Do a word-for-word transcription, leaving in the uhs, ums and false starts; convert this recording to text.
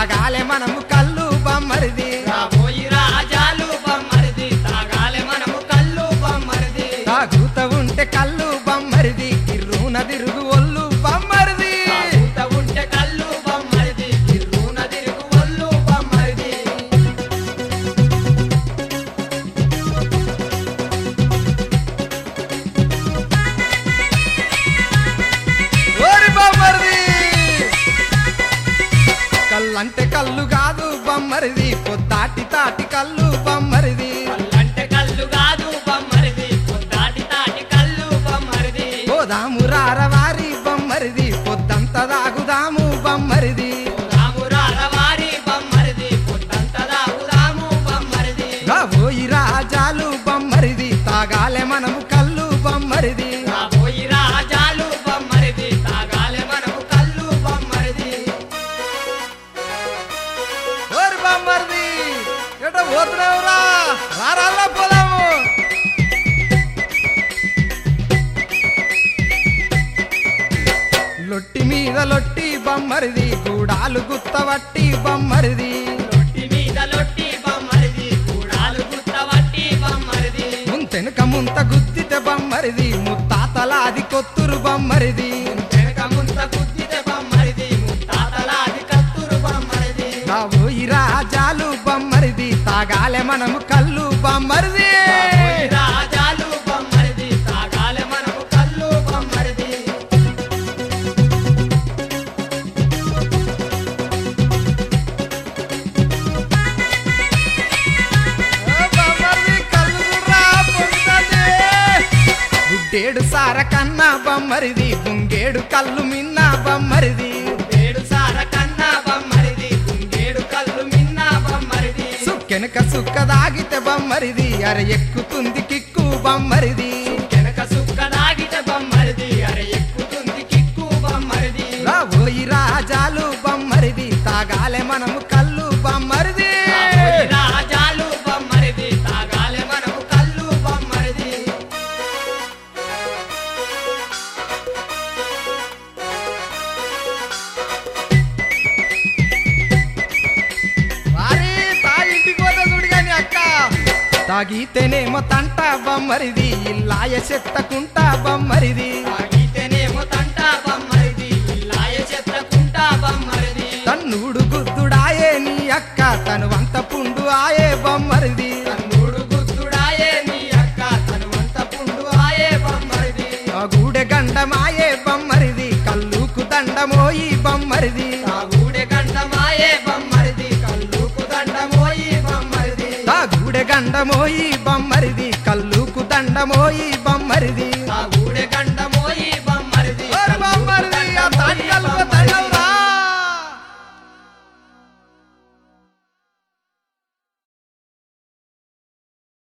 తాగాలే మనము కళ్ళు బమ్మరిది రాబోయి రాజాలు బమ్మరిది తాగాలే మనము కళ్ళు బమ్మరిది తాగుత ఉంటే కళ్ళు బమ్మరిది కిర్రున తిరుగు ఒళ్ళు బమ్మరిది తాగుత ఉంటే కళ్ళు బమ్మరిది కిర్రున తిరుగు ఒళ్ళు బమ్మరిది ఓరి బమ్మరిది కళ్ళంటే కళ్ళు కాదు బమ్మరిది పొద్దాటి తాటి కళ్ళు బమ్మరిది కళ్ళంటే కళ్ళు కాదు బమ్మరిది పొద్దాటి తాటి కళ్ళు బమ్మరిది పోదాము రారవారి బమ్మరిది పొద్దంత దాగుదాము బమ్మరిది రామురారవారి బమ్మరిది పొద్దంత దాగుదాము బమ్మరిది రాబోయి రాజాలు బమ్మరిది తాగాలే మనము కళ్ళు బమ్మరిది రాబోయి రాజాలు బమ్మరిది తాగాలే మనము కళ్ళు బమ్మరిది ఓరి బమ్మరిది ఎట పోతున్నావురా రారాల్లా పోదాము లొట్టి మీద లొట్టి బమ్మరిది గూడాలు గుత్తవట్టి బమ్మరిది లొట్టి మీద లొట్టి బమ్మరిది కూడాలు గుత్తవట్టి బమ్మరిది ముంతెనుక ముంత గుద్దితే బమ్మరిది ముత్తాతలాది కొత్తురు బమ్మరిది వెనక ముంత గుద్దితే బమ్మరిది ముత్తాతలాది కత్తురు బమ్మరిది రాబోయి రాజాలు బమ్మరిది తాగాలే మనము కళ్ళు బమ్మరిది రాబోయి రాజాలు బమ్మరిది తాగాలే మనము కళ్ళు బమ్మరిది ఓ బమ్మరిది కళ్ళు చూడ్రా, పొంగుతాంది. గుడ్డేడు సార కన్నా బమ్మరిది గుంగేడు కళ్ళు మిన్న బమ్మరిది ఏడు సార కన్నా బమ్మరిది కుంగేడు కళ్ళు మిన్న బమ్మరిది సుక్కెనక సుక్క దాగితే బమ్మరిది అర ఎక్కుతుంది కిక్కు బమ్మరిది వెనక సుక్క దాగితే బమ్మరిది అరే ఎక్కుతుంది కిక్కు బమ్మరిది రాబోయి రాజాలు బమ్మరిది తాగాలే మనము కళ్ళు బమ్మరిది రాబోయి రాజాలు బమ్మరిది తాగాలే మనము కళ్ళు బమ్మరిది వారి తాగి ఇంటికి పోతే చూడు గాని అక్క తాగితేనేమో తంట బమ్మరిది ఇల్లాయ చెత్తకుంట బమ్మరిది తాగితేనేమో తంట బమ్మరిది ఇల్లాయ చెత్తకుంట బమ్మరిది తన్నుడు గుద్దుడాయే నీ అక్క తను వంత పుండు ఆయే బమ్మరిది తన్నుడు గుద్దుడాయే నీ అక్క తనువంత పుండు ఆయే బమ్మరిది ఆ గూడె గండమాయే బమ్మరిది కల్లుకు దండమోయి బమ్మరిది తాగూడె గండమాయే బమ్మరిది కళ్ళుకు దండమోయి బమ్మరిది ఆ గూడె గండమోయి బమ్మరిది కల్లుకు దండమోయి బమ్మరిది తాగూడె